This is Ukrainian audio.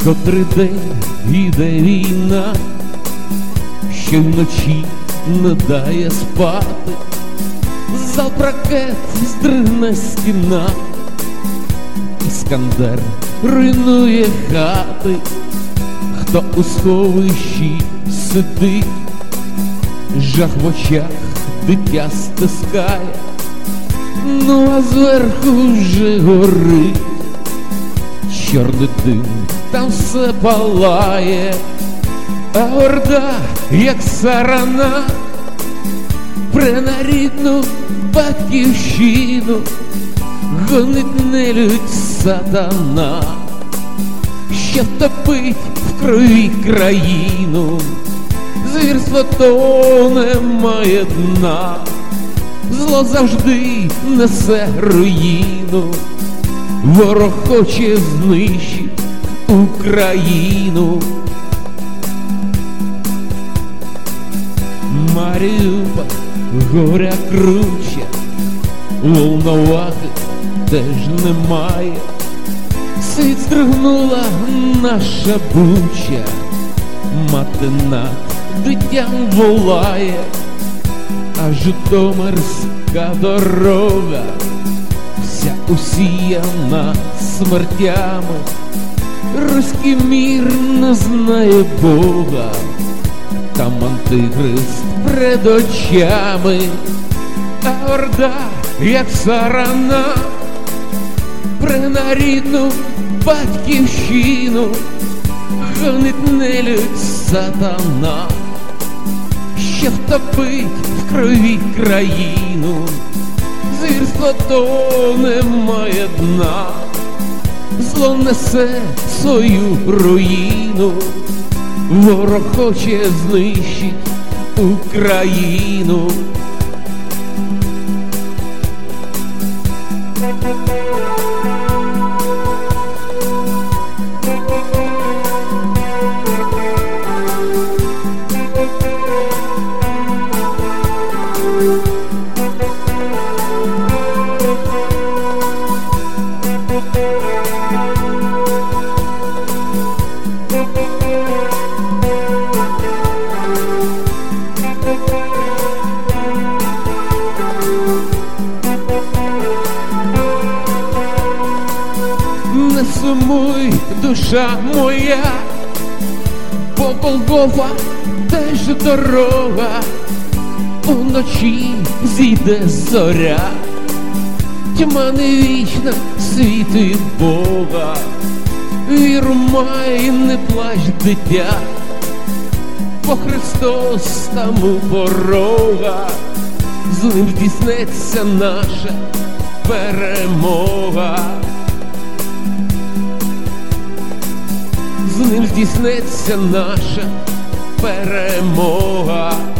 Котрий день іде війна, що й вночі не дає спати, залп ракет здригне стіна, Іскандер руйнує хати. Хто у сховищі сидить, жах в очах дитя стискає, ну а зверху вже горить чорний дим, там все палає, а орда, як сарана, пре на рідну батьківщину, гонить нелюдь сатана, що топить в крові країну. Звірство то немає дна, зло завжди несе руїну. Ворог хоче знищить Україну. Маріуполь, горя круче, Волновахи теж немає. Світ здригнула наша Буча, мати над дитям волає, а Житомирська дорога вся усіяна смертями. Руський мір не знає Бога, там антихрист пред очами, а орда, як сарана, пре на рідну батьківщину, гонить нелюдь сатана, що втопить в крові країну. Звірство то немає дна, зло несе свою руїну. Ворог хоче знищить Україну. Не сумуй, душа моя, бо Голгофа теж дорога, уночі зійде зоря, тьма не вічна, світ від Бога. Віру май, не плач, дитя, бо Христос там у порога, з ним здійснеться наша перемога. З ним здійснеться наша перемога.